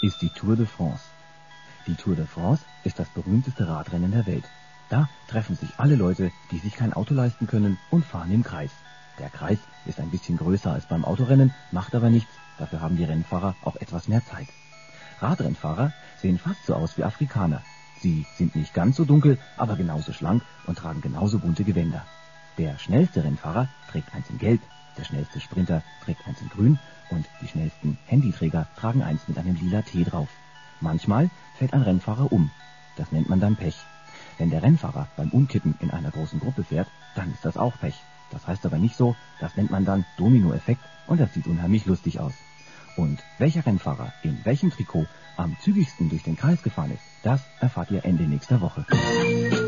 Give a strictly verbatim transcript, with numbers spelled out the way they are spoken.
ist die Tour de France. Die Tour de France ist das berühmteste Radrennen der Welt. Da treffen sich alle Leute, die sich kein Auto leisten können, und fahren im Kreis. Der Kreis ist ein bisschen größer als beim Autorennen, macht aber nichts, dafür haben die Rennfahrer auch etwas mehr Zeit. Radrennfahrer sehen fast so aus wie Afrikaner. Sie sind nicht ganz so dunkel, aber genauso schlank und tragen genauso bunte Gewänder. Der schnellste Rennfahrer trägt eins in Gelb, der schnellste Sprinter trägt eins in Grün und die schnellsten Handyträger tragen eins mit einem lila T drauf. Manchmal fällt ein Rennfahrer um. Das nennt man dann Pech. Wenn der Rennfahrer beim Umkippen in einer großen Gruppe fährt, dann ist das auch Pech. Das heißt aber nicht so, das nennt man dann Dominoeffekt und das sieht unheimlich lustig aus. Und welcher Rennfahrer in welchem Trikot am zügigsten durch den Kreis gefahren ist, das erfahrt ihr Ende nächster Woche.